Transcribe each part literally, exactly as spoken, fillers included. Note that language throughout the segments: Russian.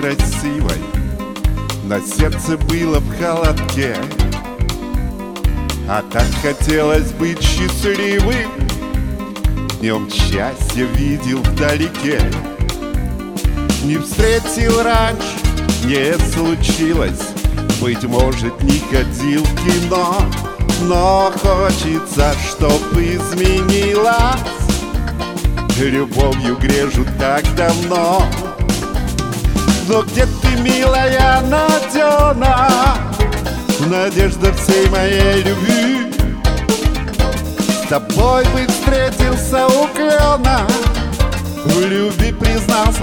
красивой, но сердце было в холодке. А так хотелось быть счастливым, днем счастья видел вдалеке. Не встретил раньше, не случилось, быть может, не ходил в кино, но хочется, чтоб изменилась. Любовью грежу так давно. Но где ты, милая Надена, надежда всей моей любви? С тобой бы встретился у клена, в любви признался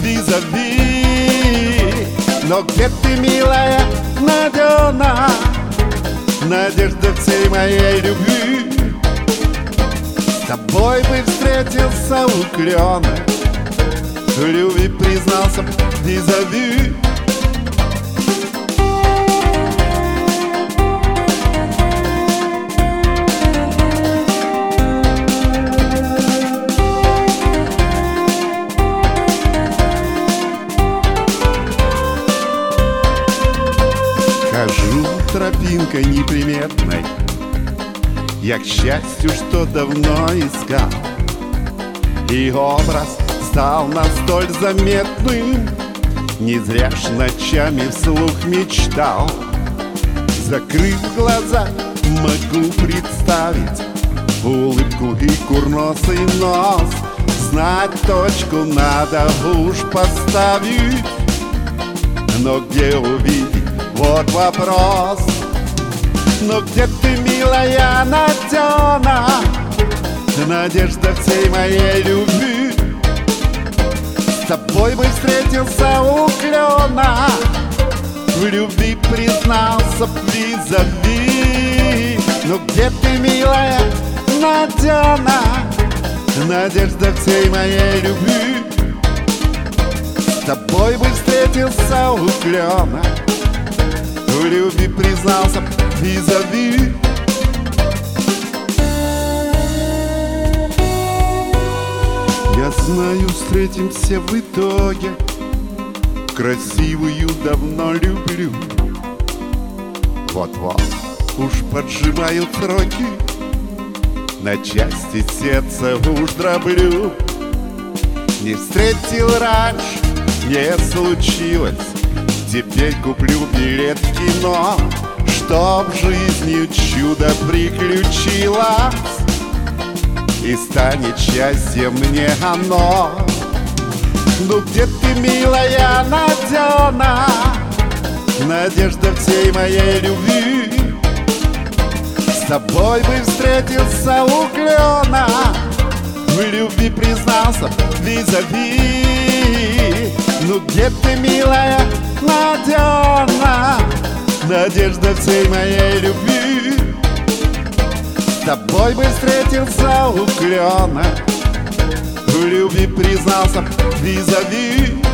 визави. Но где ты, милая Надена, надежда всей моей любви? С тобой бы встретился у клена, в любви признался визави. Хожу тропинкой неприметной, я, к счастью, что давно искал, и образ стал настоль заметным, не зря ж ночами вслух мечтал. Закрыв глаза, могу представить улыбку и курносый нос. Знать точку надо уж поставить, но где увидеть, вот вопрос. Но где ты, милая Надена, надежда всей моей любви? С тобой бы встретился у клена, в любви признался визави. Но где ты, милая Надена, надежда всей моей любви? С тобой бы встретился у клена, в любви признался визави. Я знаю, встретимся в итоге, красивую давно люблю. Вот-вот уж поджимают сроки, на части сердце уж дроблю. Не встретил раньше, не случилось, теперь куплю билет в кино, чтоб жизнью чудо приключилось, и станет счастьем мне оно. Ну где ты, милая Надена, надежда всей моей любви? С тобой бы встретился у клена, в любви признался визави. Ну где ты, милая Надена, надежда всей моей любви? С тобой бы встретился у клена, в любви признался визави.